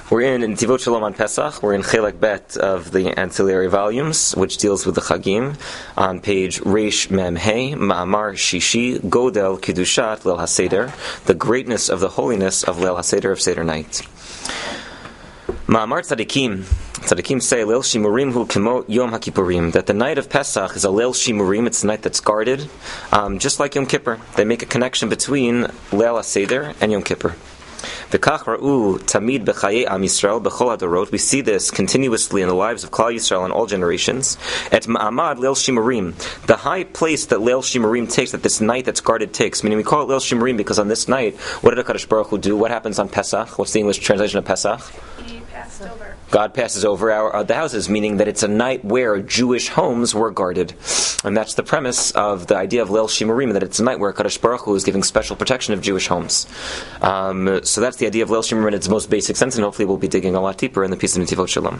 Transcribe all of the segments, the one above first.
We're in Tivot Shalom on Pesach. We're in Chelek Bet of the ancillary volumes, which deals with the Chagim. On page Reish Mem Hey, Ma'amar Shishi, Godel Kiddushat Leil HaSeder, the greatness of the holiness of Leil HaSeder, of Seder night. Ma'amar Tzadikim say Leil Shimurim hu kemo Yom HaKippurim, that the night of Pesach is a Leil Shimurim, it's a night that's guarded, just like Yom Kippur. They make a connection between Leil HaSeder and Yom Kippur. V'kach ra'u tamid b'chayei Am Yisrael b'chol hadorot. We see this continuously in the lives of Klal Yisrael in all generations. Et ma'amad Leil Shimurim, the high place that Leil Shimurim takes, that this night that's guarded takes. Meaning we call it Leil Shimurim because on this night, what did HaKadosh Baruch Hu do? What happens on Pesach? What's the English translation of Pesach? He passed over. God passes over the houses, meaning that it's a night where Jewish homes were guarded. And that's the premise of the idea of Leil Shimurim, that it's a night where Kadosh Baruch Hu is giving special protection of Jewish homes. So that's the idea of Leil Shimurim in its most basic sense, and hopefully we'll be digging a lot deeper in the piece of Netivot Shalom.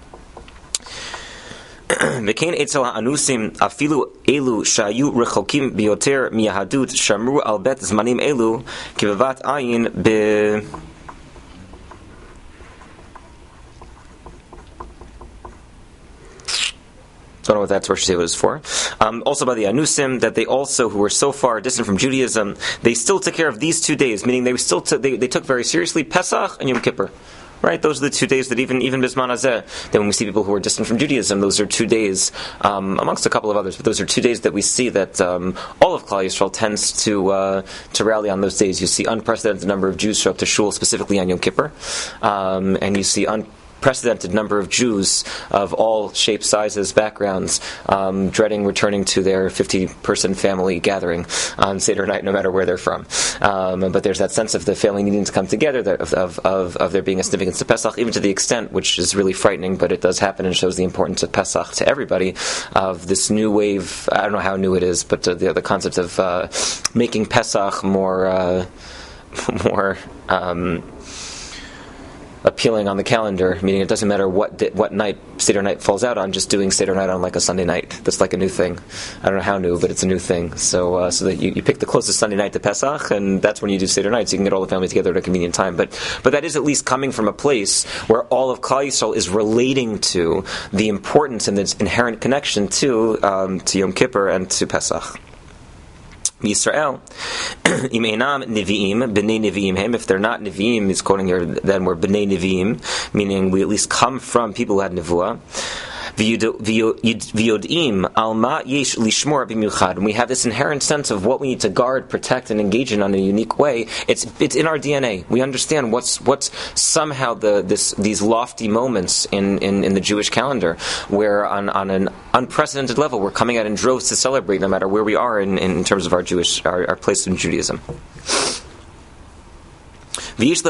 V'kein etzel ha'anusim afilu elu shayu rechokim biyoter miyahadut shamru al bet zmanim elu kivavat ayin be... Don't know what that Torah was for. Also by the Anusim, that they also, who were so far distant from Judaism, they still took care of these 2 days, meaning they still they took very seriously Pesach and Yom Kippur. Right, those are the 2 days that even Bisman Hazeh, that when we see people who are distant from Judaism, those are 2 days, amongst a couple of others, but those are 2 days that we see that all of Klal Yisrael tends to rally on those days. You see unprecedented number of Jews show up to shul specifically on Yom Kippur, and you see unprecedented number of Jews of all shapes, sizes, backgrounds, dreading returning to their 50-person family gathering on Seder night, no matter where they're from. But there's that sense of the family needing to come together, of there being a significance to Pesach, even to the extent, which is really frightening, but it does happen and shows the importance of Pesach to everybody, of this new wave. I don't know how new it is, but the concept of making Pesach more appealing on the calendar, meaning it doesn't matter what night Seder night falls out on, just doing Seder night on like a Sunday night. That's like a new thing. I don't know how new, but it's a new thing. So that you pick the closest Sunday night to Pesach, and that's when you do Seder night, so you can get all the family together at a convenient time. But that is at least coming from a place where all of Klal Yisrael is relating to the importance and its inherent connection to Yom Kippur and to Pesach. Yisrael, im einam neviim, b'nei neviim hem. If they're not neviim, he's quoting here, then we're b'nei neviim, meaning we at least come from people who had nevuah. V'yodim al ma yesh lishmor b'miuchad. And we have this inherent sense of what we need to guard, protect, and engage in a unique way. It's in our DNA. We understand what's somehow these lofty moments in the Jewish calendar, where on an unprecedented level we're coming out in droves to celebrate, no matter where we are in terms of our place in Judaism. Then we have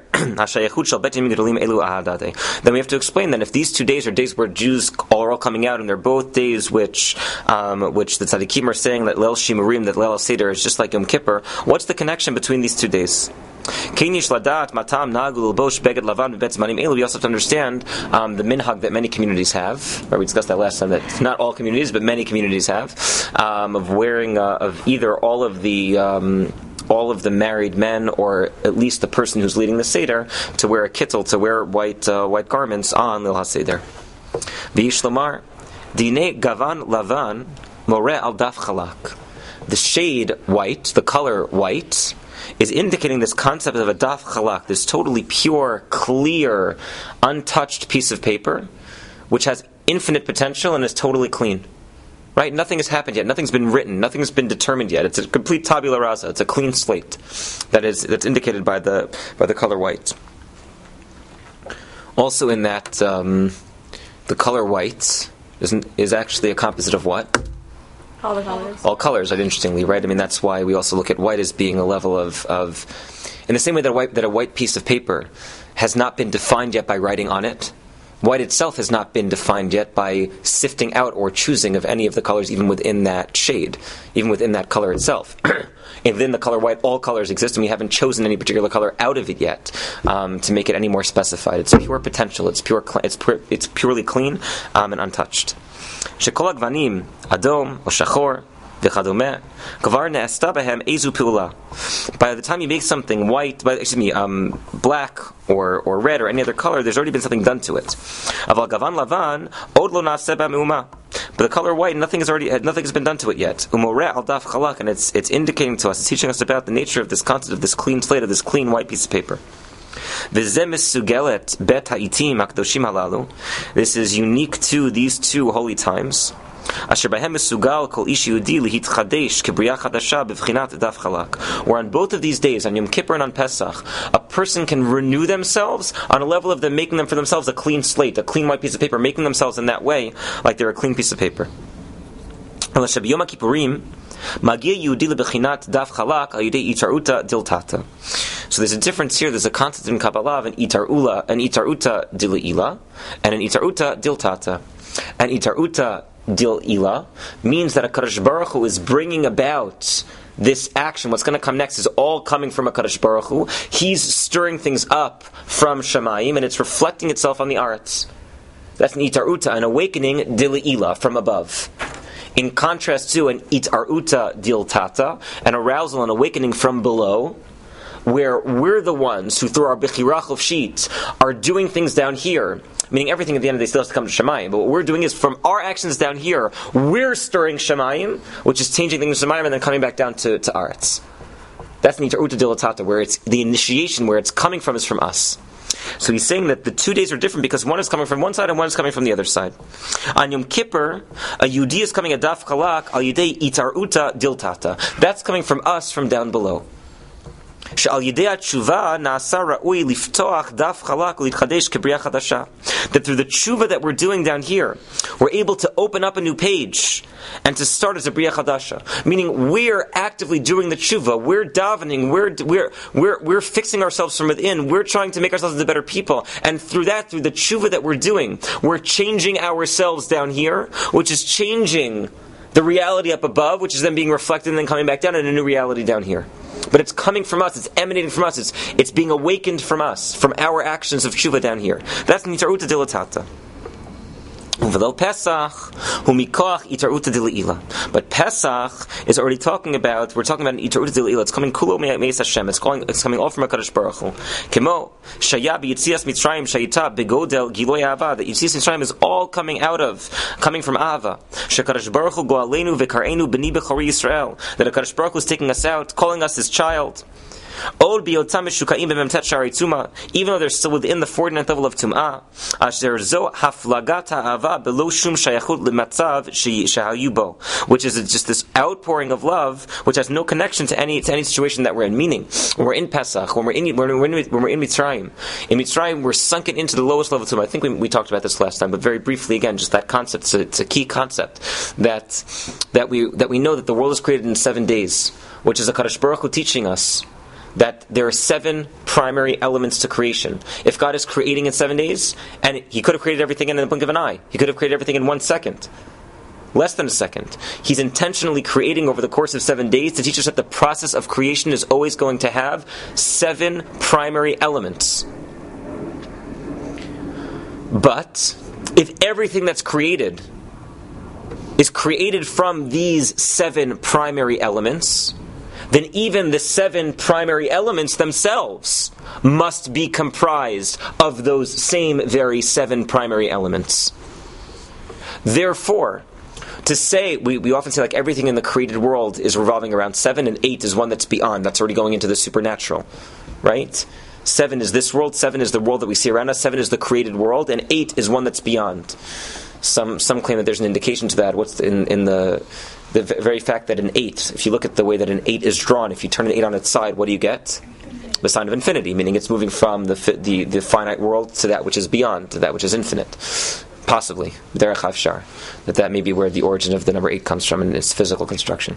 to explain that if these 2 days are days where Jews are all coming out, and they're both days which the tzaddikim are saying that Leil Shimurim, that Leil HaSeder is just like Yom Kippur, what's the connection between these 2 days? We also have to understand the minhag that many communities have, or we discussed that last time, that not all communities, but many communities have, of wearing of either all of the married men, or at least the person who's leading the Seder, to wear a kittel, to wear white garments on Leil HaSeder. V'yishlomar, Dine gavan lavan more al daf chalak. The shade white, the color white, is indicating this concept of a daf chalak, this totally pure, clear, untouched piece of paper, which has infinite potential and is totally clean. Right? Nothing has happened yet. Nothing's been written. Nothing's been determined yet. It's a complete tabula rasa. It's a clean slate that's indicated by the color white. Also, in that the color white is actually a composite of what? All the colors. All colors. Interestingly, right? I mean, that's why we also look at white as being a level of in the same way that a white piece of paper has not been defined yet by writing on it. White itself has not been defined yet by sifting out or choosing of any of the colors, even within that shade, even within that color itself. And within the color white, all colors exist, and we haven't chosen any particular color out of it yet to make it any more specified. It's pure potential. It's purely clean and untouched. Shekol hagvanim adom or shachor v'chadumeh. Kvar ne'asta behem ezu pi'ula. By the time you make something white, black or red or any other color, there's already been something done to it. Aval gavan lavan od lo na'aseh b'me'uma. But the color white, nothing has been done to it yet. Umoreh al daf chalak, and it's indicating to us, it's teaching us about the nature of this concept of this clean slate, of this clean white piece of paper. This is unique to these two holy times. Where on both of these days, on Yom Kippur and on Pesach, a person can renew themselves on a level of them making them for themselves a clean slate, a clean white piece of paper, making themselves in that way like they're a clean piece of paper. So there's a difference here. There's a concept in Kabbalah of an itaruta dil'ila, and an itaruta diltata. An itaruta dil'ila means that a Kadosh Baruch Hu is bringing about this action. What's going to come next is all coming from a Kadosh Baruch Hu. He's stirring things up from Shamayim, and it's reflecting itself on the Aretz. That's an itaruta, an awakening dil'ila from above. In contrast to an itaruta diltata, an arousal, an awakening from below, where we're the ones who, through our bechirach of sheet, are doing things down here, meaning everything at the end of the day still has to come to Shemayim. But what we're doing is, from our actions down here, we're stirring Shemayim, which is changing things in Shemayim and then coming back down to Aretz. That's an itaruta dilatata, where it's the initiation, where it's coming from is from us. So he's saying that the 2 days are different because one is coming from one side and one is coming from the other side. On Yom Kippur, a Yudi is coming a daf chalak al yidei itaruta diltata. That's coming from us from down below. That through the tshuva that we're doing down here, we're able to open up a new page and to start as a Bria Chadasha. Meaning we're actively doing the tshuva, we're davening, we're fixing ourselves from within, we're trying to make ourselves into better people, and through the tshuva that we're doing, we're changing ourselves down here, which is changing the reality up above, which is then being reflected and then coming back down in a new reality down here. But it's coming from us, it's emanating from us, it's being awakened from us, from our actions of tshuva down here. That's nitaruta dilatata. But Pesach is already talking about, we're talking about an itaruta dil'ila. It's coming kulo me'es Hashem. It's coming all from HaKadosh Baruch Hu. Kemo shaya b'yitzias Mitzrayim shayita begodel giloy ahava. That Yitzias Mitzrayim is all coming from Ahava. SheKadosh Baruch Hu go'aleinu v'kar'enu b'ni b'chori Yisrael. That HaKadosh Baruch Hu is taking us out, calling us His child. Even though they're still within the 49th level of Tum'ah, which is just this outpouring of love, which has no connection to any situation that we're in. Meaning, when we're in Pesach, when we're in Mitzrayim, we're sunken into the lowest level of Tum'ah. I think we talked about this last time, but very briefly again, just that concept. It's a key concept that we know that the world is created in 7 days, which is a Kadosh Baruch Hu teaching us that there are 7 primary elements to creation. If God is creating in 7 days, and He could have created everything in the blink of an eye, He could have created everything in 1 second, less than a second. He's intentionally creating over the course of 7 days to teach us that the process of creation is always going to have 7 primary elements. But if everything that's created is created from these 7 primary elements, then even the 7 primary elements themselves must be comprised of those same very 7 primary elements. Therefore, to say, we often say like everything in the created world is revolving around 7, and 8 is one that's beyond, that's already going into the supernatural, right? 7 is this world, 7 is the world that we see around us, 7 is the created world, and 8 is one that's beyond. Some claim that there's an indication to that. What's in the very fact that an 8, if you look at the way that an 8 is drawn, if you turn an 8 on its side, what do you get? The sign of infinity, meaning it's moving from the finite world to that which is beyond, to that which is infinite. Possibly, derech havshar, that may be where the origin of the number 8 comes from in its physical construction.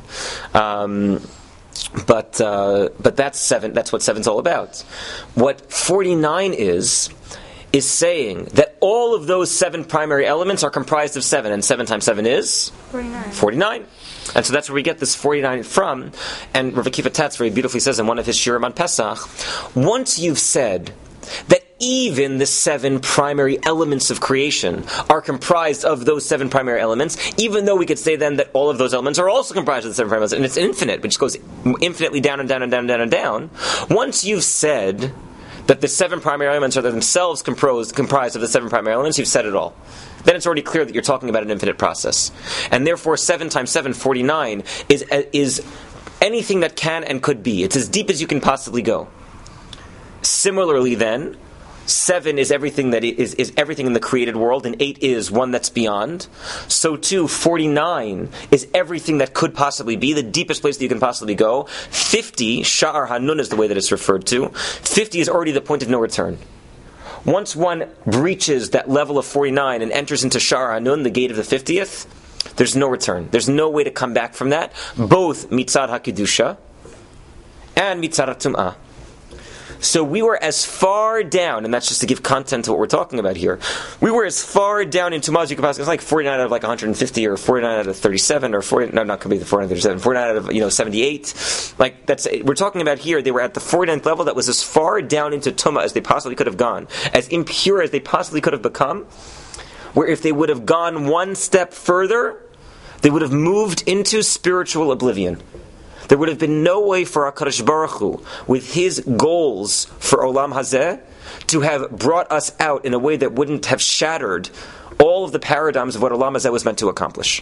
But that's 7. That's what 7's all about. What 49 is saying that all of those 7 primary elements are comprised of 7, and 7 times 7 is 49. And so that's where we get this 49 from. And Rav Akiva Tatz very beautifully says in one of his shirim on Pesach, once you've said that even the 7 primary elements of creation are comprised of those 7 primary elements, even though we could say then that all of those elements are also comprised of the 7 primary elements, and it's infinite, which goes infinitely down and down and down and down and down. Once you've said that the 7 primary elements are themselves comprised of the 7 primary elements, you've said it all. Then it's already clear that you're talking about an infinite process. And therefore 7 times 7, 49, is anything that can and could be. It's as deep as you can possibly go. Similarly then, 7 is everything that is everything in the created world, and 8 is one that's beyond. So too, 49 is everything that could possibly be, the deepest place that you can possibly go. 50, Sha'ar Hanun is the way that it's referred to. 50 is already the point of no return. Once one breaches that level of 49 and enters into Sha'ar Hanun, the gate of the 50th, there's no return. There's no way to come back from that, both Mitzad HaKedusha and Mitzad HaTum'ah. So we were as far down, and that's just to give content to what we're talking about here. We were as far down in Tumah as you could possibly. It's like 49 out of like 150, or 49 out of 37, or 40. No, not going to be the 437. 49 out of 78. Like that's we're talking about here. They were at the 49th level that was as far down into Tumah as they possibly could have gone, as impure as they possibly could have become. Where if they would have gone one step further, they would have moved into spiritual oblivion. There would have been no way for HaKadosh Baruch Hu, with His goals for Olam Hazeh, to have brought us out in a way that wouldn't have shattered all of the paradigms of what Olam Hazeh was meant to accomplish.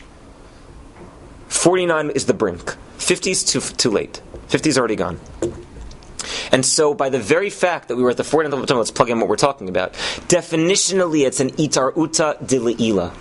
49 is the brink. 50 is too late. 50 is already gone. And so, by the very fact that we were at the 49th level, let's plug in what we're talking about. Definitionally, it's an itar uta dile'ila.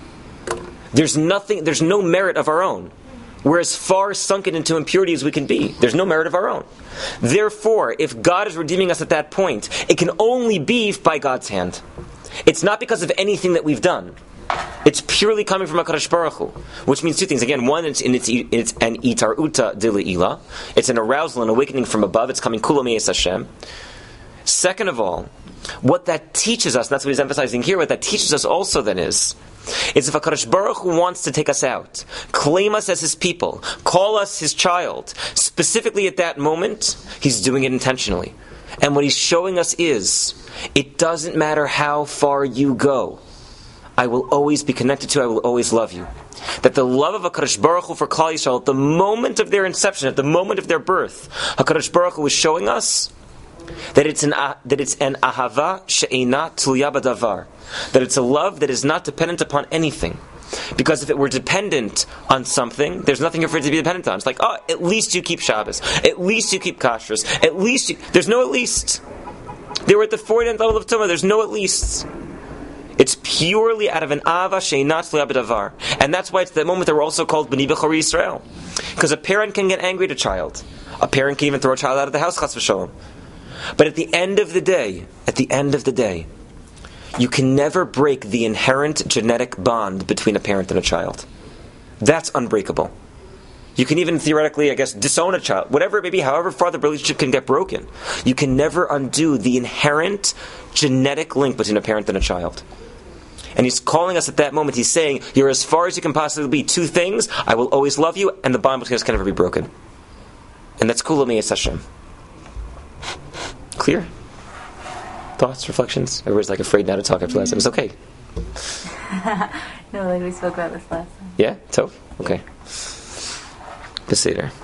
There's no merit of our own. We're as far sunken into impurity as we can be. There's no merit of our own. Therefore, if God is redeeming us at that point, it can only be by God's hand. It's not because of anything that we've done. It's purely coming from HaKadosh Baruch Hu, which means 2 things. Again, one, it's an itar uta dile'ila. It's an arousal, an awakening from above. It's coming kula me'es Hashem. Second of all, what that teaches us, and that's what he's emphasizing here, what that teaches us also then is if HaKadosh Baruch Hu wants to take us out, claim us as His people, call us His child, specifically at that moment, He's doing it intentionally. And what He's showing us is, it doesn't matter how far you go, I will always be connected to you, I will always love you. That the love of HaKadosh Baruch Hu for Klal Yisrael, at the moment of their inception, at the moment of their birth, HaKadosh Baruch Hu is showing us that it's an ahava she'ena tluya b'davar. That it's a love that is not dependent upon anything. Because if it were dependent on something, there's nothing for it to be dependent on. It's like, at least you keep Shabbos. At least you keep kashrus. At least you... There's no at least. They were at the 49th level of Tumah. There's no at least. It's purely out of an ahava she'ena tluya b'davar. And that's why it's that moment that we're also called B'nai B'chori Yisrael. Because a parent can get angry at a child. A parent can even throw a child out of the house, chas v'sholom. But at the end of the day, you can never break the inherent genetic bond between a parent and a child. That's unbreakable. You can even theoretically, disown a child. Whatever it may be, however far the relationship can get broken. You can never undo the inherent genetic link between a parent and a child. And He's calling us at that moment, He's saying, you're as far as you can possibly be. 2 things, I will always love you, and the bond between us can never be broken. And that's kula me'es Hashem. Clear? Thoughts, reflections? Everybody's like afraid now to talk after last time. It's okay. No, like we spoke about this last time. Yeah? Tov? Okay. Beseder.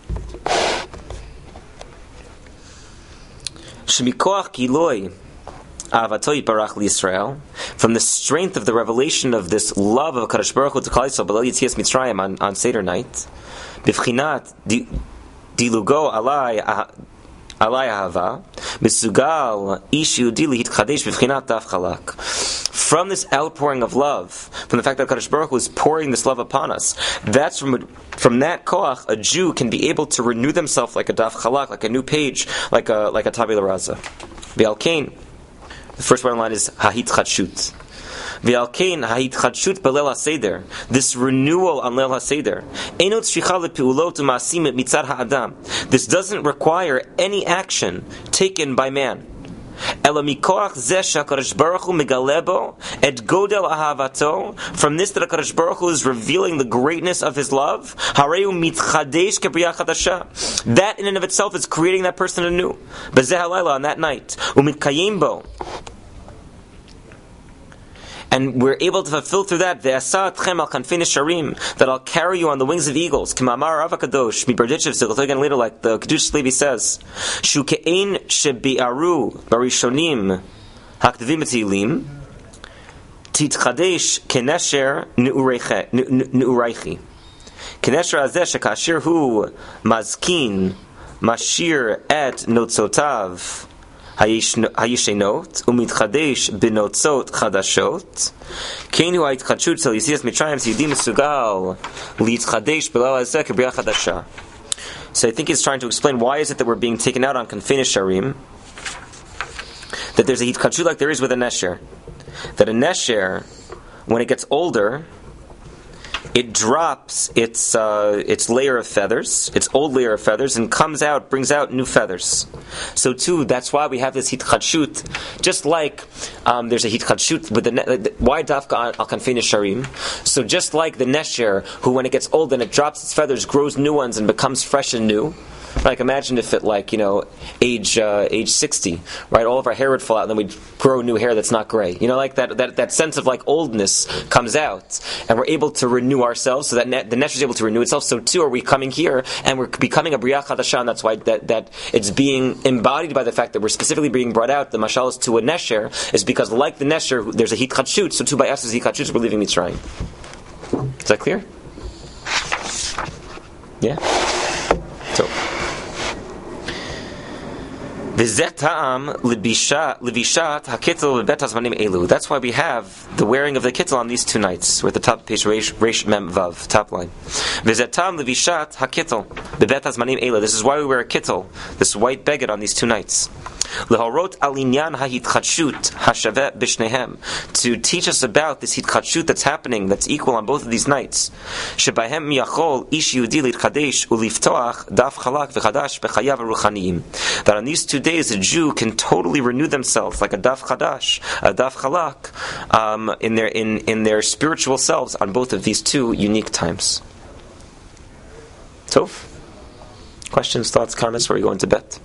Shemikoach kiloi avatoi barach liYisrael, from the strength of the revelation of this love of HaKadosh Baruch Hu to Klal Yisrael below Yitzias Mitzrayim on Seder night, b'fchinat dilugo alai ahava misugal ishu dili hitchadesh b'fchinat daf chalak. From this outpouring of love, from the fact that HaKadosh Baruch Hu is pouring this love upon us, that's from that koach, a Jew can be able to renew themselves like a daf chalak, like a new page, like a tabula rasa. V'al kain, the first one line is hahit chadshut. V'al kain hahit chadshut b'leil haseder. This renewal on leil haseder. Einot shricha lepiulot u'maasim mitzad ha'adam. This doesn't require any action taken by man. Ela mikoach zeh sheHaKadosh Baruch Hu megalebo et godel ahavato. From this, that HaKadosh Baruch Hu is revealing the greatness of His love. Hareu mitchadesh kebriya chadasha. That in and of itself is creating that person anew. Bezeh halayla, on that night. Umitkayim bo. And we're able to fulfill through that that I'll carry you on the wings of eagles. Kimamar Rav HaKadosh Miberdichev. Again later, like the Kedush Levi says, Shukein shebi'aru barishonim hakdevim etzilim titchadesh kenesher ne'uraychi. Kenesher azeh shekashir hu mazkin mashir et notzotav hayishenot umitchadesh benotzot chadashot keinu ha'itchadshut shel Yetzias Mitzrayim siyudim mesugal li'itchadesh b'lo hazeh kebriya chadasha. So I think he's trying to explain why is it that we're being taken out on Kanfei Nesharim, that there's a hitchadshut like there is with a nesher, that a nesher, when it gets older, it drops its layer of feathers, its old layer of feathers, and brings out new feathers. So too, that's why we have this hitchadshut. Just like there's a hitchadshut with why dafka al Kanfei Nesharim? So just like the nesher, who when it gets old and it drops its feathers, grows new ones and becomes fresh and new. Like imagine if it age 60, right? All of our hair would fall out, and then we'd grow new hair that's not gray. Like that sense of oldness comes out, and we're able to renew ourselves, so that the nesher is able to renew itself. So too are we coming here, and we're becoming a Briya Chadasha, and that's why that it's being embodied by the fact that we're specifically being brought out. The mashal is to a nesher, is because like the nesher, there's a hitchadshut. So too by us as hitchadshut, we're leaving Mitzrayim. Is that clear? Yeah. So. That's why we have the wearing of the kittel on these two nights. We're at the top of page Reish Mem Vav, top line. This is why we wear a kittel, this white beged on these two nights. To teach us about this hitchadshut that's happening, that's equal on both of these nights. That on these 2 days a Jew can totally renew themselves like a daf chadash, a daf chalak, in their spiritual selves on both of these two unique times. Tov? Questions, thoughts, comments? Where are you going to bet?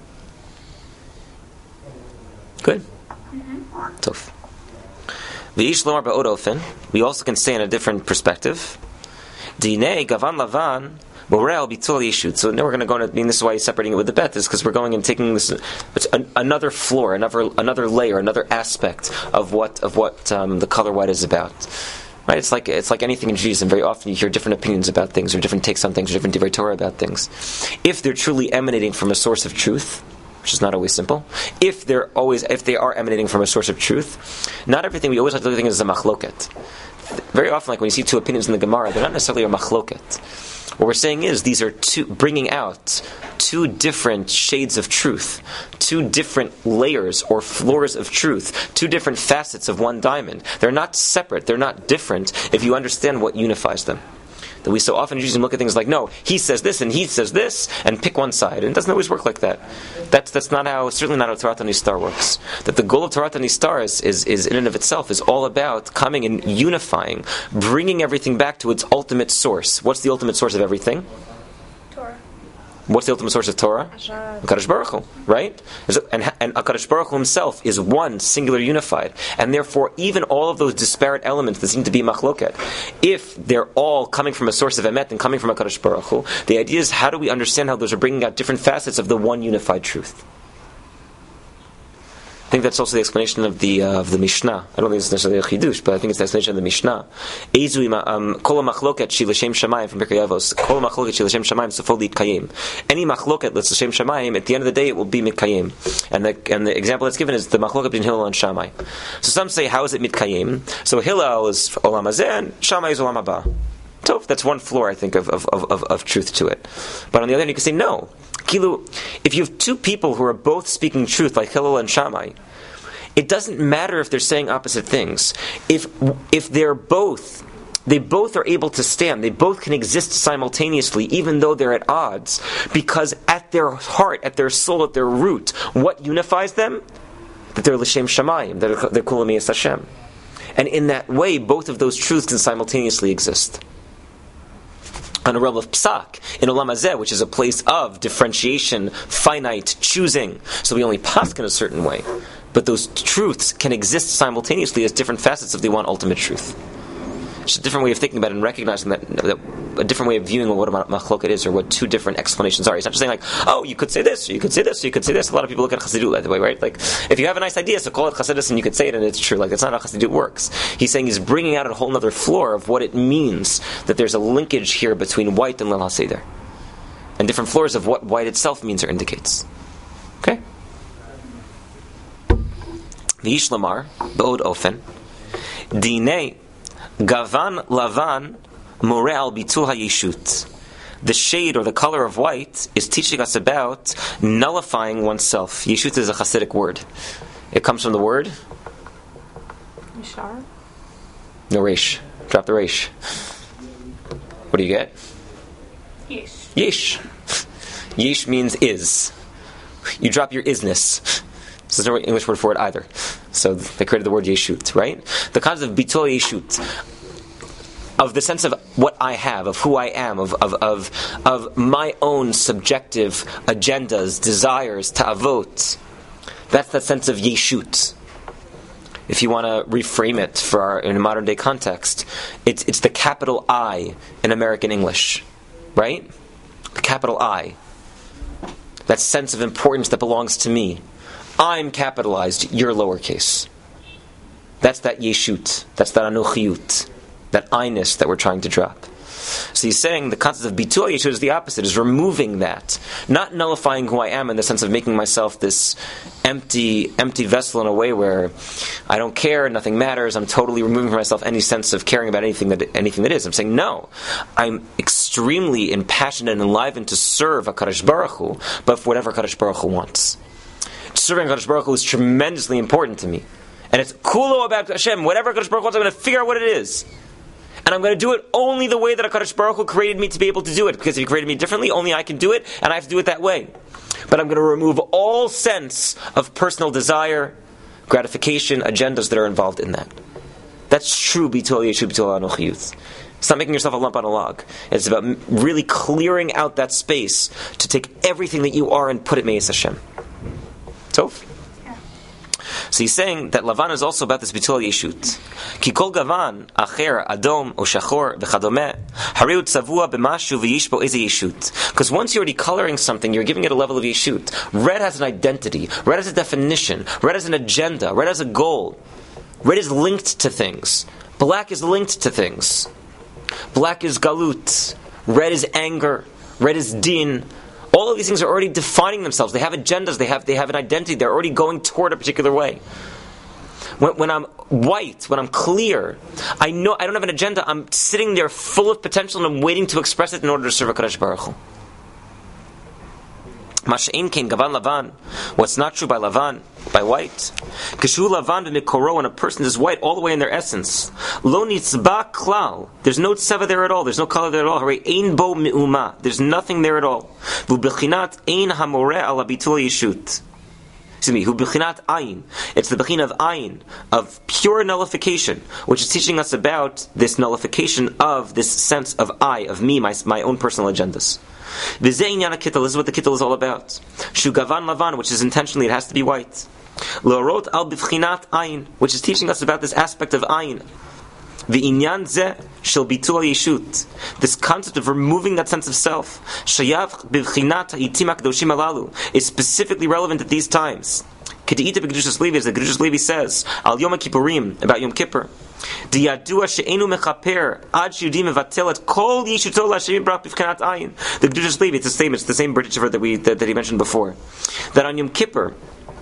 Good? Tov. V'ish lomar ba'od ofen. We also can say in a different perspective. Dinei gavan lavan borel bitul yeshut. So now we're going to go into, this is why he's separating it with the bet, is because we're going and taking this, it's another floor, another layer, another aspect of what the color white is about. Right? It's like anything in Judaism. Very often you hear different opinions about things, or different takes on things, or different divrei Torah about things. If they're truly emanating from a source of truth, which is not always simple. If they are emanating from a source of truth, not everything we always like to think is a machloket. Very often, like when you see two opinions in the Gemara, they're not necessarily a machloket. What we're saying is these are bringing out two different shades of truth, two different layers or floors of truth, two different facets of one diamond. They're not separate. They're not different if you understand what unifies them. That we so often usually look at things like, no, he says this and he says this, and pick one side. And it doesn't always work like that. That's not how, certainly not how Torah Nistar works. That the goal of Torah Nistar is in and of itself, is all about coming and unifying, bringing everything back to its ultimate source. What's the ultimate source of everything? Torah. What's the ultimate source of Torah? HaKadosh Baruch Hu, right? And HaKadosh Baruch Hu himself is one, singular, unified. And therefore, even all of those disparate elements that seem to be machloket, if they're all coming from a source of emet and coming from HaKadosh Baruch Hu, the idea is how do we understand how those are bringing out different facets of the one unified truth? I think that's also the explanation of the Mishnah. I don't think it's necessarily a chidush, but I think it's the explanation of the Mishnah. Kol machloket shi l'shem shamayim from Pirkei Avos. Kol machloket shi l'shem shamayim sofo litkayim. Any machloket that's l'shem shamayim, at the end of the day, it will be mitkayim. And the example that's given is the machloket between Hillel and Shammai. So some say, how is it mitkayim? So Hillel is olam hazeh, and Shammai is olam haba. So that's one floor, I think, of truth to it. But on the other hand, you can say no. If you have two people who are both speaking truth, like Hillel and Shammai, it doesn't matter if they're saying opposite things. If they both are able to stand, they both can exist simultaneously, even though they're at odds, because at their heart, at their soul, at their root, what unifies them? that they're l'shem shamayim, they're kulam es Hashem. And in that way, both of those truths can simultaneously exist. On a realm of psak, in Olam Hazeh, which is a place of differentiation, finite, choosing, so we only paskin a certain way. But those truths can exist simultaneously as different facets of the one ultimate truth. It's a different way of thinking about it and recognizing that a different way of viewing what a machloket is, or what two different explanations are. He's not just saying like, oh, you could say this, or you could say this, or you could say this. A lot of people look at Chassidut that way, right? Like, if you have a nice idea, so call it Chassidus and you could say it and it's true. Like, that's not how Chassidut works. He's saying he's bringing out a whole other floor of what it means that there's a linkage here between white and Leil HaSeder. And different floors of what white itself means or indicates. Okay? V'ish lamar, b'od ofen, dinei gavan lavan more al bitul hayeshut. The shade or the color of white is teaching us about nullifying oneself. Yeshut is a Hasidic word. It comes from the word Yishar? No, reish. Drop the reish. What do you get? Yesh. Yesh. Yesh means is. You drop your isness. There's no English word for it either. So they created the word yeshut, right? The concept of bitol yeshut, of the sense of what I have, of who I am, of my own subjective agendas, desires, ta'avot. That's that sense of yeshut. If you want to reframe it in a modern day context, it's the capital I in American English, right? The capital I. That sense of importance that belongs to me. I'm capitalized, you're lowercase. That's that yeshut. That's that anochiyut. That I-ness that we're trying to drop. So he's saying the concept of bitul yeshut is the opposite, is removing that. Not nullifying who I am in the sense of making myself this empty vessel in a way where I don't care, nothing matters, I'm totally removing from myself any sense of caring about anything that is. I'm saying, no, I'm extremely impassioned and enlivened to serve HaKadosh Baruch Hu, but for whatever HaKadosh Baruch Hu wants. Serving HaKadosh Baruch Hu is tremendously important to me. And it's kulo about Hashem. Whatever HaKadosh Baruch Hu wants, I'm going to figure out what it is. And I'm going to do it only the way that HaKadosh Baruch Hu created me to be able to do it. Because if He created me differently, only I can do it, and I have to do it that way. But I'm going to remove all sense of personal desire, gratification, agendas that are involved in that. That's true bitol yeshut, bitol anochiyut. It's not making yourself a lump on a log. It's about really clearing out that space to take everything that you are and put it me'es Hashem. Tov? So he's saying that Lavan is also about this bitul yeshut. Ki kol gavan acher adom o shachor v'chadome hariut savua b'mashu v'yishbo eze yeshut. Because once you're already coloring something, you're giving it a level of yeshut. Red has an identity. Red has a definition. Red has an agenda. Red has a goal. Red is linked to things. Black is linked to things. Black is galut. Red is anger. Red is din. All of these things are already defining themselves. They have agendas. They have an identity. They're already going toward a particular way. When I'm white, when I'm clear, I know I don't have an agenda. I'm sitting there full of potential and I'm waiting to express it in order to serve HaKadosh Baruch Hu. Mash'ein kein gavan lavan. What's not true by lavan, by white? Kashu lavan v'mikoro, when a person is white all the way in their essence. Lo nitzba klal. There's no tzeva there at all. There's no color there at all. Harei ein bo me'uma. There's nothing there at all. V'bechinat ein hamoreh ala bitul yeshut. Excuse me. V'bechinat ayin. It's the bechin of ayin, of pure nullification, which is teaching us about this nullification of this sense of I, of me, my own personal agendas. This is what the kittel is all about. Shugavan lavan, which is intentionally it has to be white. Lorot al bivchinat ayin, which is teaching us about this aspect of ayin. V'inyan zeh shel bitul yeshut. This concept of removing that sense of self. Shayav bivchinat ha'itim hakadoshim alalu is specifically relevant at these times. K'te'ita b'kedushas Levi, as the Kedushas Levi says, al Yom Kippurim, about Yom Kippur. Diyadua she'enu mechaper ad sheyudim mevatel et kol yeshuto l'Hashem b'rak b'vchinat ayin. The Kedushas Levi, it's the same. It's the same British word that he mentioned before. That on Yom Kippur,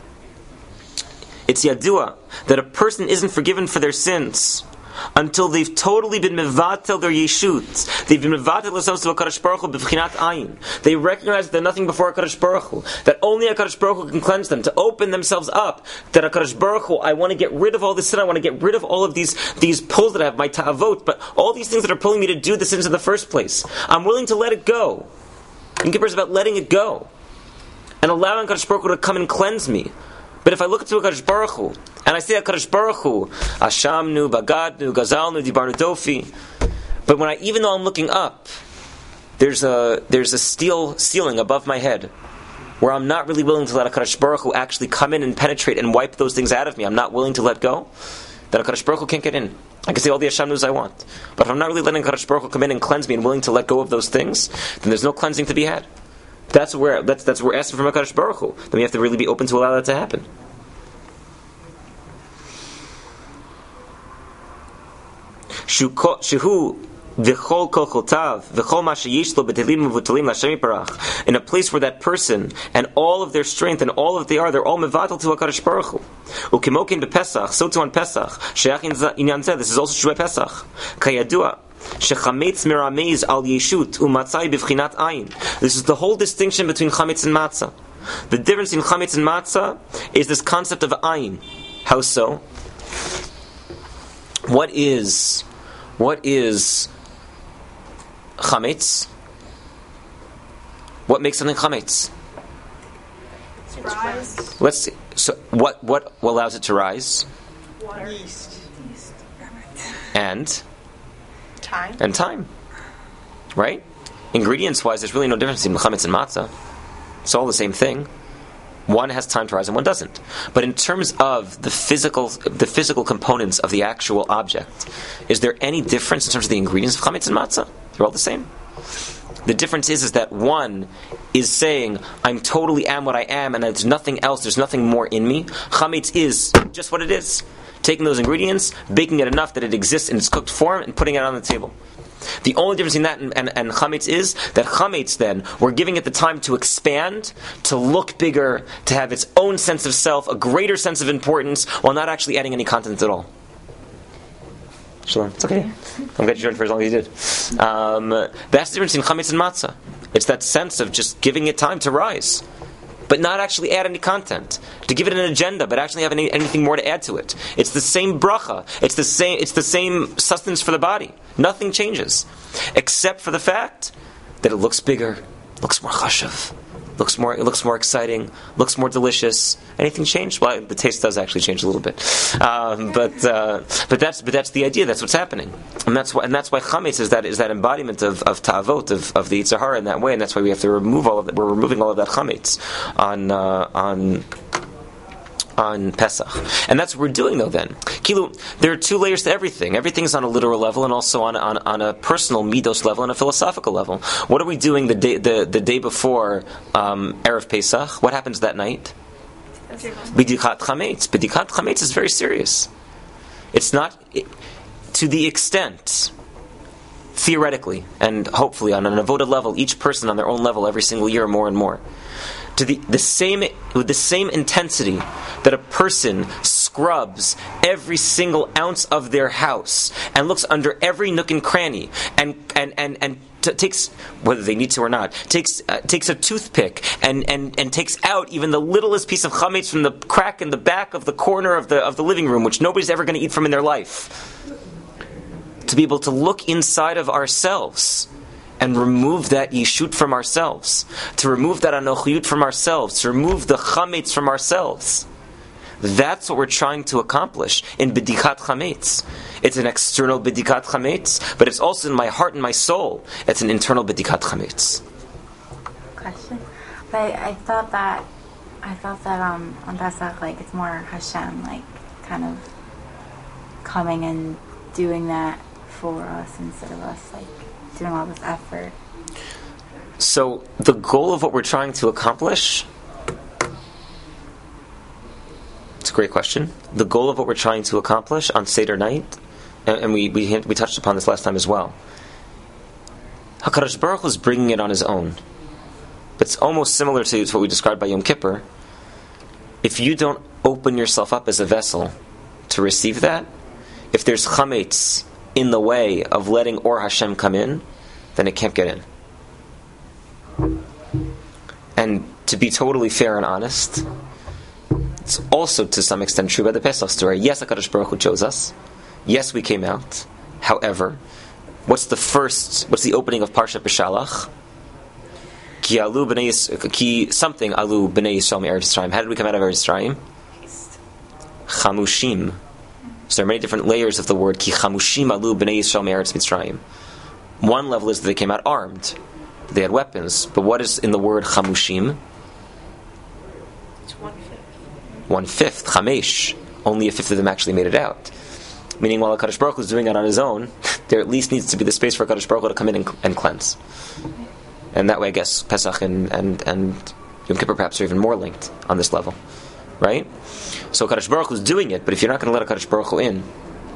it's yadua that a person isn't forgiven for their sins until they've totally been mevatel their yeshut. They've been mevatel themselves to HaKadosh Baruch Hu b'vchinat ayin. They recognize that they're nothing before HaKadosh Baruch Hu. That only HaKadosh Baruch Hu can cleanse them. To open themselves up. That HaKadosh Baruch Hu, I want to get rid of all this sin. I want to get rid of all of these pulls that I have, my ta'avot. But all these things that are pulling me to do the sins in the first place. I'm willing to let it go. Yom Kippur is about letting it go. And allowing HaKadosh Baruch Hu to come and cleanse me. But if I look to HaKadosh Baruch Hu, and I say HaKadosh Baruch Hu, Ashamnu, Bagadnu, Gazalnu, Dibarnu Dofi, but even though I'm looking up, there's a steel ceiling above my head, where I'm not really willing to let HaKadosh Baruch Hu actually come in and penetrate and wipe those things out of me. I'm not willing to let go. Then HaKadosh Baruch Hu can't get in. I can say all the Hashamnus I want. But if I'm not really letting HaKadosh Baruch Hu come in and cleanse me and willing to let go of those things, then there's no cleansing to be had. That's what we're asking from HaKadosh Baruch Hu. Then we have to really be open to allow that to happen. Shehu v'chol kol chotav v'chol ma sheyesh lo b'telim u'v'telim l'Hashem yitbarach. In a place where that person and all of their strength and all of they're all mevatel to HaKadosh Baruch Hu. U'kimokin b'Pesach, so too on Pesach. She'ach inyan zeh. This is also true by Pesach. Kayadua. Shechametz meramez al yeshut u'matzai b'vchinat ayin. This is the whole distinction between chametz and matzah. The difference in chametz and matzah is this concept of ayin. How so? What is chametz? What makes something chametz? Rise. Let's see. So what allows it to rise? Water. Yeast. And Time. Right? Ingredients wise, there's really no difference between chametz and matzah. It's all the same thing. One has time to rise and one doesn't. But in terms of the physical components of the actual object, is there any difference in terms of the ingredients of chametz and matzah? They're all the same. The difference is that one is saying, I'm totally am what I am, and there's nothing else, there's nothing more in me. Chametz is just what it is. Taking those ingredients, baking it enough that it exists in its cooked form, and putting it on the table. The only difference in that and chametz is that chametz, then, we're giving it the time to expand, to look bigger, to have its own sense of self, a greater sense of importance, while not actually adding any content at all. Shalom. It's okay. I'm glad you joined for as long as you did. That's the difference in chametz and matzah. It's that sense of just giving it time to rise, but not actually add any content, to give it an agenda, but actually have anything more to add to it. It's the same bracha. It's the same sustenance for the body. Nothing changes, except for the fact that it looks bigger, looks more chashav, it looks more exciting, looks more delicious. Anything changed? Well, the taste does actually change a little bit, but that's the idea. That's what's happening, and that's why chametz is that embodiment of ta'avot of the Yetzer Hara in that way, and that's why we have to remove all of that. We're removing all of that chametz on Pesach, and that's what we're doing though. Then, Kilu, there are two layers to everything. Everything's on a literal level, and also on a personal midos level and a philosophical level. What are we doing the day before Erev Pesach? What happens that night? B'dikat chametz. B'dikat chametz is very serious. It's not to the extent, theoretically and hopefully on an avoda level, each person on their own level every single year more and more. To with the same intensity that a person scrubs every single ounce of their house and looks under every nook and cranny and takes, whether they need to or not, takes a toothpick and takes out even the littlest piece of chametz from the crack in the back of the corner of the living room, which nobody's ever going to eat from in their life. To be able to look inside of ourselves and remove that yeshut from ourselves, to remove that anochiyut from ourselves, to remove the chametz from ourselves. That's what we're trying to accomplish in b'dikat chametz. It's an external b'dikat chametz, but it's also in my heart and my soul. It's an internal b'dikat chametz. Question, but I thought that on Pesach, like, it's more Hashem, like, kind of coming and doing that for us instead of us, like, doing all this effort. So the goal of what we're trying to accomplish, it's a great question. The goal of what we're trying to accomplish on Seder night, and we touched upon this last time as well, HaKadosh Baruch Hu is bringing it on his own. It's almost similar to what we described by Yom Kippur. If you don't open yourself up as a vessel to receive that, if there's chametz in the way of letting Or Hashem come in, then it can't get in. And to be totally fair and honest, it's also to some extent true by the Pesach story. Yes, HaKadosh Baruch Hu chose us. Yes, we came out. However, what's the opening of Parshat B'Shalach? Ki something alu b'nei Yisrael me'eretz Yisrael. How did we come out of Eretz Yisrael? chamushim. So there are many different layers of the word ki chamushim alu b'nei Yisrael me'eretz Mitzrayim. One level is that they came out armed, they had weapons. But what is in the word chamushim? It's 1/5. 1/5, chamesh. Only a fifth of them actually made it out. Meaning, while HaKadosh Baruch Hu is doing it on his own, there at least needs to be the space for HaKadosh Baruch Hu to come in and cleanse. And that way, I guess, Pesach and Yom Kippur perhaps are even more linked on this level. Right? So HaKadosh Baruch Hu is doing it, but if you're not going to let HaKadosh Baruch Hu in,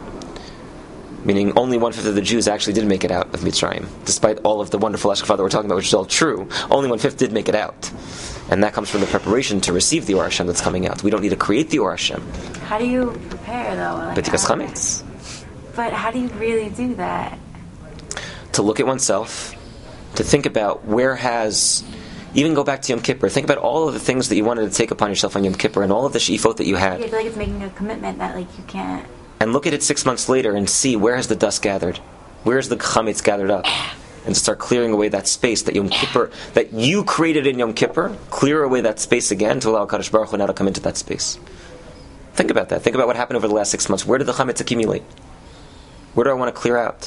meaning only 1/5 of the Jews actually did make it out of Mitzrayim, despite all of the wonderful Ashkafa that we're talking about, which is all true, only 1/5 did make it out. And that comes from the preparation to receive the Or Hashem that's coming out. We don't need to create the Or Hashem. How do you prepare though? B'tikas chametz. But how do you really do that? To look at oneself, to think about even go back to Yom Kippur, think about all of the things that you wanted to take upon yourself on Yom Kippur and all of the she'ifot that you had. I feel like it's making a commitment that you can't. And look at it 6 months later and see where has the dust gathered, where is the chametz gathered up, and start clearing away that space that Yom Kippur, that you created in Yom Kippur. Clear away that space again to allow Kadosh Baruch Hu now to come into that space. Think about that. Think about what happened over the last 6 months. Where did the chametz accumulate? Where do I want to clear out?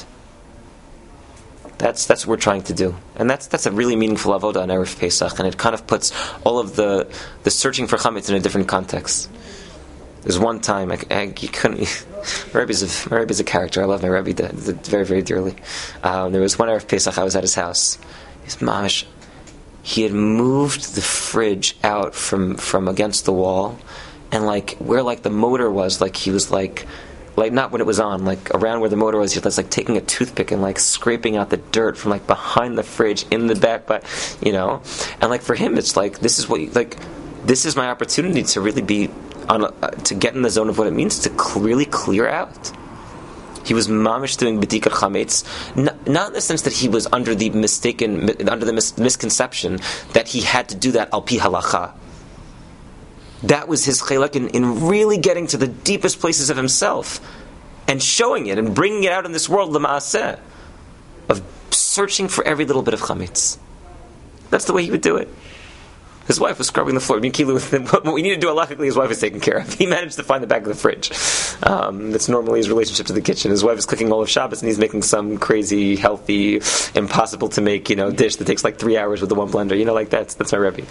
That's what we're trying to do, and that's a really meaningful avodah on Erev Pesach, and it kind of puts all of the searching for chametz in a different context. There's one time you couldn't. My Rebbe's a character. I love my Rebbe very, very dearly. There was one Erev Pesach I was at his house. His mamish, he had moved the fridge out from against the wall, and where the motor was, he was not when it was on, around where the motor was, he was taking a toothpick and scraping out the dirt from behind the fridge in the back, but and for him it's this is what this is my opportunity to really be to get in the zone of what it means to really clear out. He was mamish doing b'dikat chametz, not in the sense that he was under the misconception that he had to do that al pi halacha. That was his chelak in really getting to the deepest places of himself and showing it and bringing it out in this world, l'maaseh, of searching for every little bit of chametz. That's the way he would do it. His wife was scrubbing the floor. What we need to do halachically, his wife is taken care of. He managed to find the back of the fridge. That's normally his relationship to the kitchen. His wife is cooking all of Shabbos, and he's making some crazy, healthy, impossible to make, dish that takes 3 hours with the one blender. That's my Rebbe.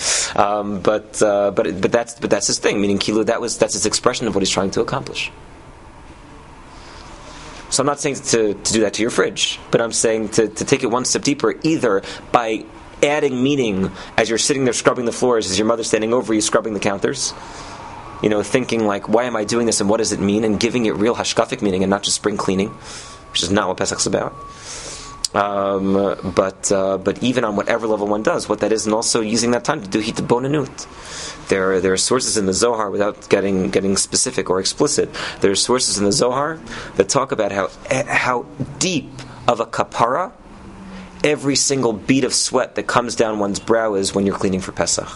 But that's his thing. Meaning, that's his expression of what he's trying to accomplish. So I'm not saying to do that to your fridge, but I'm saying to take it one step deeper, either by adding meaning as you're sitting there scrubbing the floors, as your mother's standing over you scrubbing the counters, thinking why am I doing this and what does it mean, and giving it real hashkafic meaning and not just spring cleaning, which is not what Pesach's about. But even on whatever level one does, what that is, and also using that time to do hitbonenut. There are sources in the Zohar, without getting specific or explicit, there are sources in the Zohar that talk about how deep of a kapara every single bead of sweat that comes down one's brow is when you're cleaning for Pesach.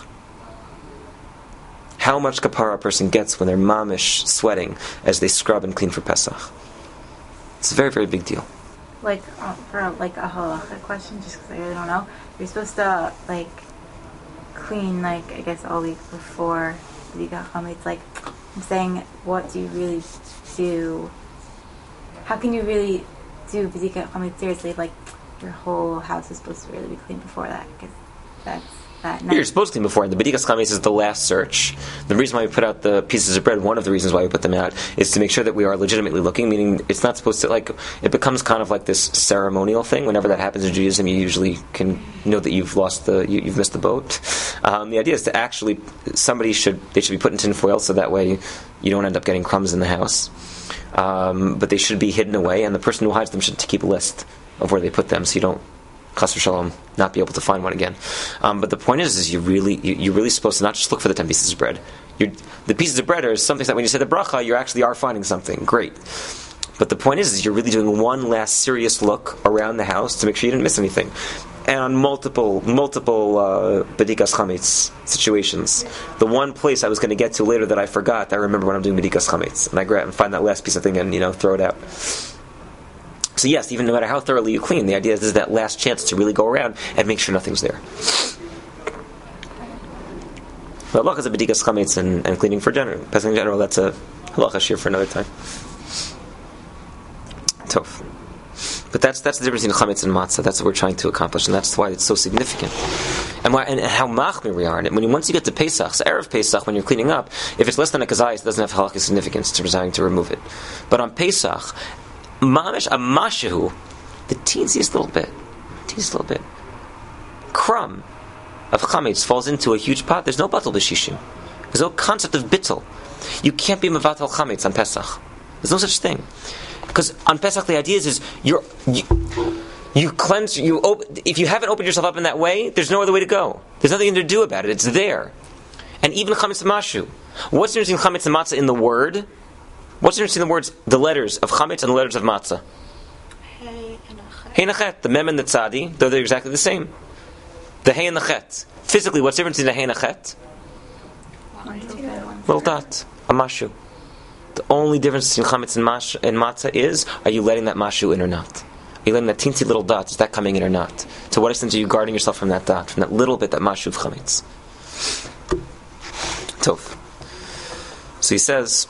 How much kapara a person gets when they're mamish sweating as they scrub and clean for Pesach. It's a very, very big deal. For a halacha question, just because I really don't know, you're supposed to clean I guess all week before B'dikat chametz. I'm saying, what do you really do? How can you really do B'dikat chametz seriously? Your whole house is supposed to really be clean before that, because that's that night. You're supposed to clean before, and the b'dikas chametz is the last search. The reason why we put out the pieces of bread, one of the reasons why we put them out, is to make sure that we are legitimately looking, meaning it's not supposed to, it becomes kind of this ceremonial thing. Whenever that happens in Judaism, you usually can know that you've you've missed the boat. The idea is to actually, they should be put in tin foil, so that way you don't end up getting crumbs in the house. But they should be hidden away, and the person who hides them should keep a list of where they put them, so you don't, chas v'shalom, not be able to find one again. But the point is you're really supposed to not just look for the 10 pieces of bread. The pieces of bread are something that when you say the bracha, you actually are finding something. Great. But the point is you're really doing one last serious look around the house to make sure you didn't miss anything. And on multiple b'dikas chametz situations. The one place I was going to get to later that I forgot, I remember when I'm doing b'dikas chametz, and I grab and find that last piece of thing and throw it out. So yes, even no matter how thoroughly you clean, the idea is that last chance to really go around and make sure nothing's there. The halacha is a bedikas chametz and cleaning for general. Pesach in general, that's a halacha shir for another time. Tov. But that's the difference between chametz and matzah. That's what we're trying to accomplish, and that's why it's so significant. And how machmir we are in it. Once you get to Pesach, so Erev Pesach, when you're cleaning up, if it's less than a kazayis, it doesn't have halakhic significance to deciding to remove it. But on Pesach, mamish a mashehu, the teensiest little bit, crumb of chametz falls into a huge pot. There's no batal b'shishim. There's no concept of bittul. You can't be mevatel chametz on Pesach. There's no such thing. Because on Pesach, the idea is you cleanse, if you haven't opened yourself up in that way, there's no other way to go. There's nothing to do about it. It's there. And even chametz mashu. What's the difference between chametz and matzah in the word? What's the difference between the words, the letters of chametz and the letters of matzah? Hey and a chet. Hey and a chet. The mem and the tzadi, they're exactly the same. The hey and the chet. Physically, what's the difference between the hey and a chet? Little dot. A mashu. The only difference between chametz and matzah is, are you letting that mashu in or not? Are you letting that teensy little dot, is that coming in or not? To what extent are you guarding yourself from that dot, from that little bit, that mashu of chametz? Tov. So he says,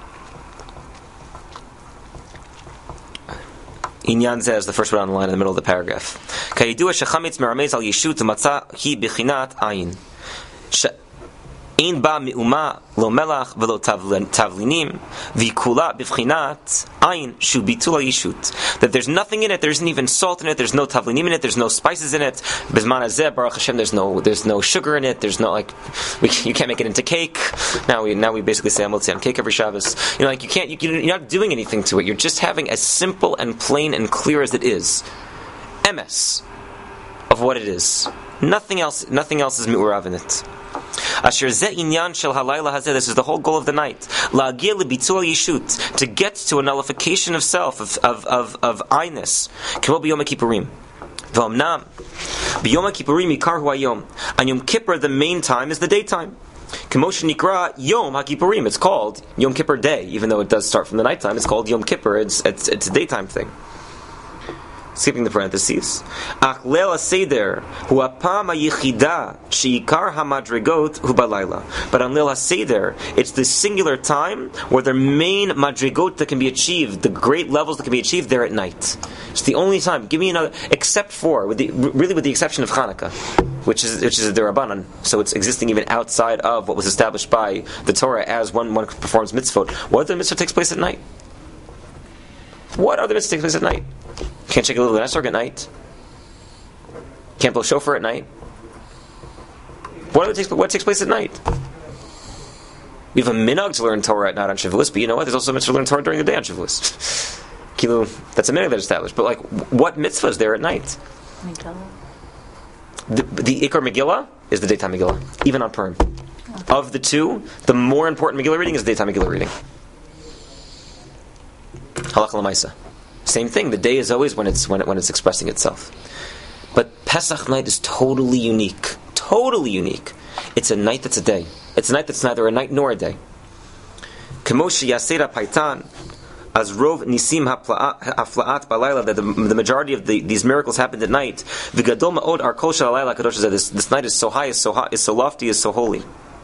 Inyan says, the first word on the line in the middle of the paragraph. Kayidua shechametz meramez al yeshut matzah hi bichinat ayin. Ein ba me'uma lo melach velo tavlinim v'kula b'vchinat ayin shu bitul yishut. That there's nothing in it, there isn't even salt in it, there's no tavlinim in it, there's no spices in it. B'zman hazeh baruch Hashem, there's no sugar in it, there's no you can't make it into cake. Now we basically say amotzi on cake every Shabbos. You're not doing anything to it. You're just having as simple and plain and clear as it is. Emes of what it is. Nothing else is mi'urav in it. Asher ze inyan shel halayla hazeh. This is the whole goal of the night. La'agir lebitul yishut, to get to a nullification of self, of I-ness. K'mo b'yom kippurim. V'omnam b'yom kippurim yikar hu hayom. On Yom Kippur, the main time is the daytime. K'mo shenikra Yom HaKippurim. It's called Yom Kippur Day, even though it does start from the nighttime. It's called Yom Kippur. It's a daytime thing. Skipping the parentheses. Ach leil haseder hu hapam hayichida sheikar hamadrigot hu balayla. But on leil haseder, it's the singular time where the main madrigot that can be achieved, the great levels that can be achieved, there at night. It's the only time. Give me another, except for, with the exception of Hanukkah, which is a derabanan. So it's existing even outside of what was established by the Torah as one performs mitzvot. What other mitzvah takes place at night? What other mitzvah takes place at night? Can't shake a little nesrog at night. Can't blow shofar at night. What takes place at night? We have a minhag to learn Torah at night on Shavuos, but you know what? There's also a mitzvah to learn Torah during the day on Shavuos. Kilu, that's a minhag that's established. But what mitzvah is there at night? Megillah. The Ikar Megillah is the daytime Megillah, even on Purim. Okay. Of the two, the more important Megillah reading is the daytime Megillah reading. Halacha l'maisa. Same thing. The day is always when it's expressing itself. But Pesach night is totally unique. Totally unique. It's a night that's a day. It's a night that's neither a night nor a day. Kemoshi Yasera Paitan, as Rov Nisim Haflaat Balayla, that the majority of these miracles happened at night. V'gadol Ma'od Ar Kol Shel Halayla Kadosh. This night is so high, is so lofty, is so holy.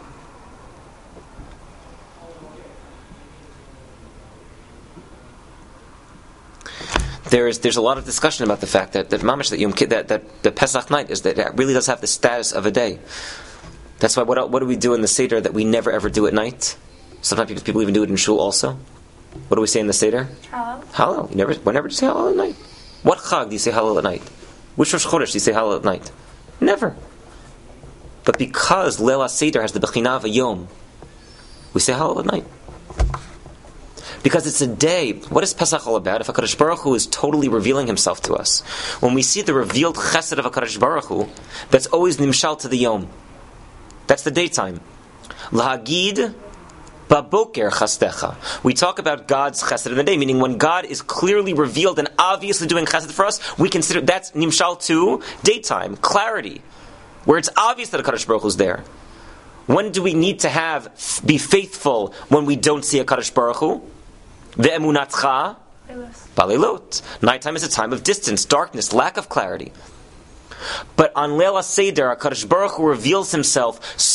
There's a lot of discussion about the fact that mamash that the Pesach night is that it really does have the status of a day. That's why what do we do in the Seder that we never ever do at night? Sometimes people even do it in shul also. What do we say in the Seder? Hallel. Whenever do you say Hallel at night? What Chag do you say Hallel at night? Which Rosh Chodesh do you say Hallel at night? Never. But because Leil HaSeder has the Bechina of a Yom, we say Hallel at night. Because it's a day. What is Pesach all about? If HaKadosh Baruch Hu is totally revealing Himself to us, when we see the revealed chesed of HaKadosh Baruch Hu, that's always nimshal to the Yom. That's the daytime. Lahagid baboker chastecha. We talk about God's chesed in the day, meaning when God is clearly revealed and obviously doing chesed for us, we consider that's nimshal to daytime, clarity, where it's obvious that HaKadosh Baruch Hu is there. When do we need to be faithful when we don't see HaKadosh Baruch Hu? Ve'emunatcha balilot. Nighttime is a time of distance, darkness, lack of clarity. But on Leil HaSeder, HaKadosh Baruch Hu reveals Himself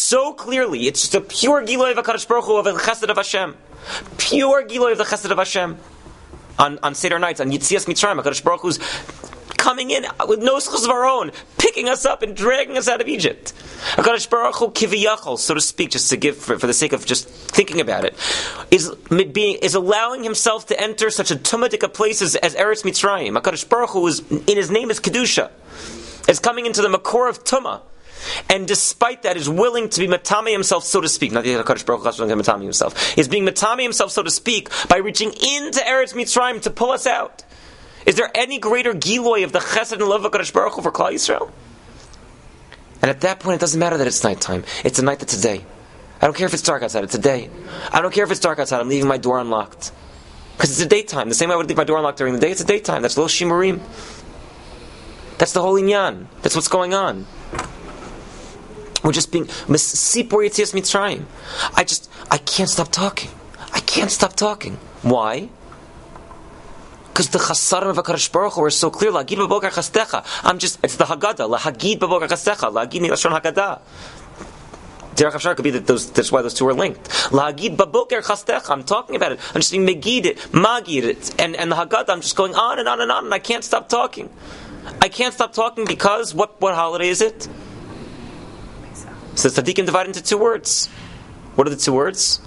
so clearly. It's just a pure Giloy of HaKadosh Baruch Hu, of the Chesed of Hashem. Pure Giloy of the Chesed of Hashem. On Seder nights, on Yitzias Mitzrayim, HaKadosh Baruch Hu's coming in with no schus of our own, picking us up and dragging us out of Egypt. HaKadosh Baruch Hu kiviyachol, so to speak, just to give for the sake of just thinking about it, is allowing himself to enter such a tumadik place as Eretz Mitzrayim. HaKadosh Baruch Hu is, in his name is Kedusha, is coming into the makor of Tumah. And despite that, is willing to be matame himself, so to speak. Not that HaKadosh Baruch Hu is matame himself. Is being matame himself, so to speak, by reaching into Eretz Mitzrayim to pull us out. Is there any greater giloy of the chesed and love of HaKadosh Baruch Hu for Klal Yisrael? And at that point, it doesn't matter that it's nighttime. It's a night that's a day. I don't care if it's dark outside. It's a day. I don't care if it's dark outside. I'm leaving my door unlocked. Because it's a daytime. The same way I would leave my door unlocked during the day, it's a daytime. That's Lo Shimurim. That's the whole inyan. That's what's going on. We're just being Sipur Yitzias Mitzrayim. I can't stop talking. I can't stop talking. Why? Because the chasarim of HaKadosh Baruch Hu are so clear. La'agid b'boker chastecha. It's the Haggadah. La'agid b'boker chastecha. La'agid milashon Haggadah. Derech Hafshar could be that's why those two are linked. La'agid b'boker chastecha. I'm talking about it. I'm just saying megid it, magid it. And the Haggadah, I'm just going on and on and on, and I can't stop talking. I can't stop talking because, what holiday is it? So tzaddikim divided into two words. What are the two words?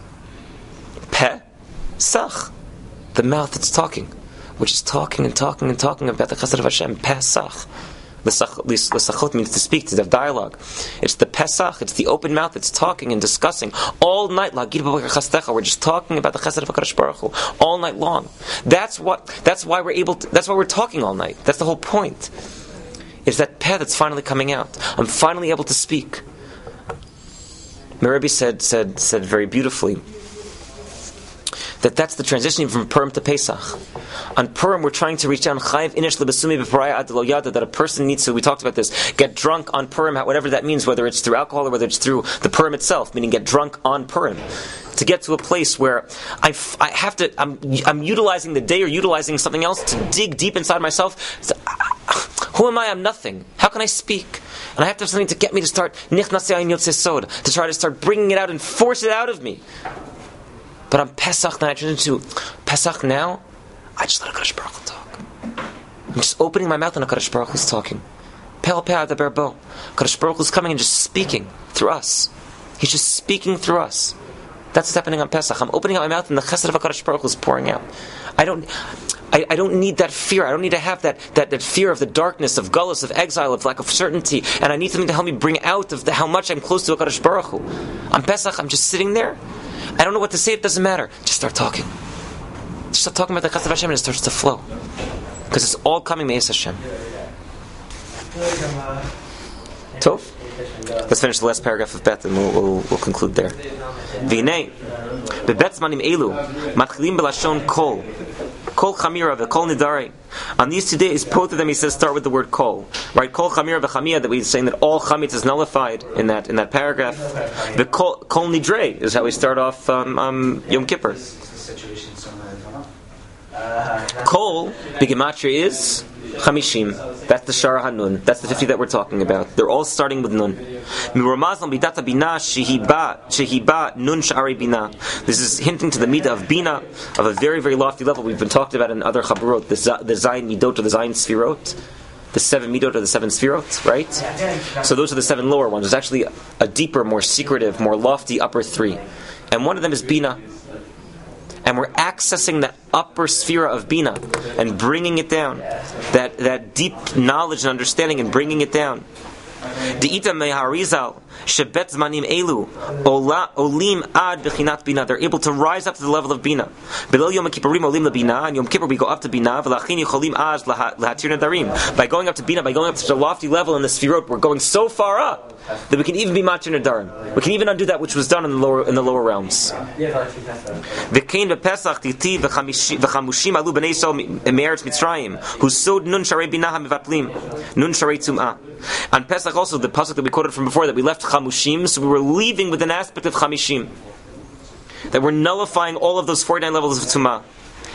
Pesach. The mouth that's talking. Which is talking and talking and talking about the chesed of Hashem. Pesach. L'sachot means to speak, to have dialogue. It's the Pesach, it's the open mouth that's talking and discussing all night. We're just talking about the chesed of HaKadosh Baruch Hu all night long. That's why we're talking all night. That's the whole point. Is that peh that's finally coming out. I'm finally able to speak. Merabi said very beautifully that's the transition from Purim to Pesach. On Purim, we're trying to reach down Chayiv Inish Lebesumi B'Paraya Ad Lo Yada, that a person needs to, we talked about this, get drunk on Purim, whatever that means, whether it's through alcohol or whether it's through the Purim itself, meaning get drunk on Purim. To get to a place where I'm utilizing the day or utilizing something else to dig deep inside myself. Who am I? I'm nothing. How can I speak? And I have to have something to get me to start Nichnasei Ayin Yotzei Sod, to try to start bringing it out and force it out of me. But on Pesach, now I turn into Pesach now, I just let HaKadosh Baruch Hu talk. I'm just opening my mouth and HaKadosh Baruch Hu's talking. Pe'al pe'al adaber bo. HaKadosh Baruch Hu's coming and just speaking through us. He's just speaking through us. That's what's happening on Pesach. I'm opening up my mouth and the chesed of HaKadosh Baruch Hu is pouring out. I don't need that fear. I don't need to have that fear of the darkness, of gullus, of exile, of lack of certainty. And I need something to help me bring out of how much I'm close to HaKadosh Baruch Hu. On Pesach, I'm just sitting there. I don't know what to say. It doesn't matter. Just start talking. Just start talking about the chesed of Hashem and it starts to flow. Because it's all coming Me'ez Hashem. Tov? Let's finish the last paragraph of Bet and we'll conclude there. V'nei, bebet zmanim elu, matchilim b'lashon kol chamira v'kol nidare. On these 2 days, both of them, he says, start with the word kol. Right? Kol chamira v'chamia, that we're saying that all chametz is nullified in that paragraph. The kol nidre is how we start off Yom Kippur. Kol, the gematria is Chamishim. That's the Shara HaNun. That's the 50 that we're talking about. They're all starting with Nun. This is hinting to the midah of Bina, of a very, very lofty level. We've been talked about in other Chaburot, the Zayin Midot or the Zayin Sfirot. The 7 Midot or the 7 Sfirot, right? So those are the 7 lower ones. There's actually a deeper, more secretive, more lofty upper 3. And one of them is Bina. And we're accessing the upper sphere of Bina and bringing it down. That deep knowledge and understanding and bringing it down. De'ita meharizal shebet zmanim elu olim ad bechinat bina. They're able to rise up to the level of Bina. Below Yom Kippurim olim lebina, and Yom Kippur we go up to Bina. V'lachin yicholim az lahatir nadarim. By going up to Bina, by going up to such a lofty level in the Sfirot, we're going so far up that we can even be matir nadarim. We can even undo that which was done in the lower realms. V'kein bepesach titi v'chamushim alu b'nei Yisrael me'eretz Mitzrayim who sowed nun sharei bina hamivatlim nun sharei tum'ah. On Pesach also, the pasuk that we quoted from before, that we left chamushim, so we were leaving with an aspect of chamishim, that we're nullifying all of those 49 levels of tumah.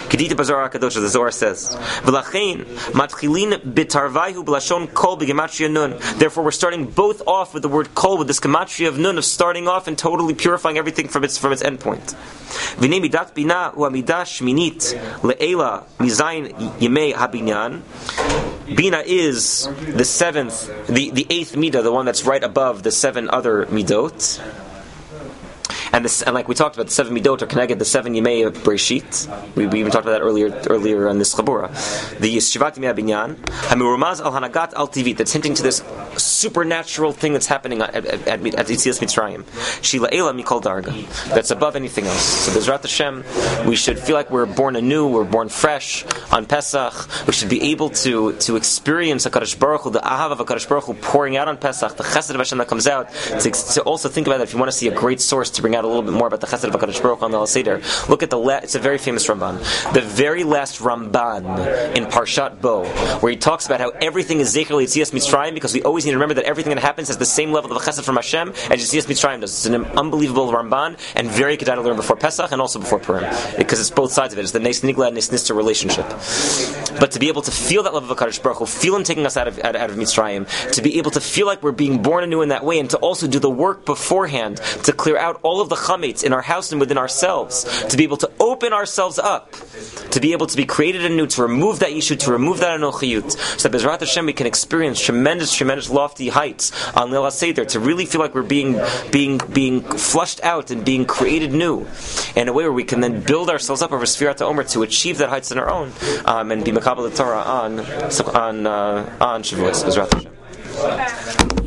Kedita Bazar HaKadosh, the Zohar says. V'lachein matchilin bitarvayhu b'lashon kol b'gematria nun. Therefore, we're starting both off with the word kol, with this gematria of nun, of starting off and totally purifying everything from its endpoint. V'nei midat bina hu amidah shminit le'ela mizayin yemei habinyan. Bina is the seventh, the eighth midah, the one that's right above the seven other midot. And like we talked about, the seven midot are connected the seven yemei of Breshit. We even talked about that earlier on this chabura. The Shivat Yemei Binyan Hamurumaz al Hanagat al Tivit, that's hinting to this supernatural thing that's happening at Yetzias Mitzrayim. Shila Ela Mikol Darga, that's above anything else. So Bezrat Hashem, we should feel like we're born anew, we're born fresh on Pesach. We should be able to experience HaKadosh Baruch Hu, the Ahav of HaKadosh Baruch Hu pouring out on Pesach, the Chesed of Hashem that comes out. To also think about that, if you want to see a great source to bring out a little bit more about the Chesed of HaKadosh Baruch Hu on the Al Seder, look at it's a very famous Ramban. The very last Ramban in Parshat Bo, where he talks about how everything is Zecher Yetzias Mitzrayim, because we always need to remember that everything that happens has the same level of Chesed from Hashem as Yetzias Mitzrayim does. It's an unbelievable Ramban, and very kedai to learn before Pesach and also before Purim, because it's both sides of it. It's the Nes Nigla and Nes Nister relationship. But to be able to feel that love of HaKadosh Baruch Hu, feel Him taking us out of Mitzrayim, to be able to feel like we're being born anew in that way, and to also do the work beforehand to clear out all of the chametz in our house and within ourselves, to be able to open ourselves up, to be able to be created anew, to remove that yeshut, to remove that anochiyut, so that Bezrat Hashem we can experience tremendous lofty heights on Leil HaSeder, to really feel like we're being flushed out and being created new in a way where we can then build ourselves up over Sfirat HaOmer to achieve that heights on our own, and be Makabel Torah on Shavuos, Bezrat Hashem.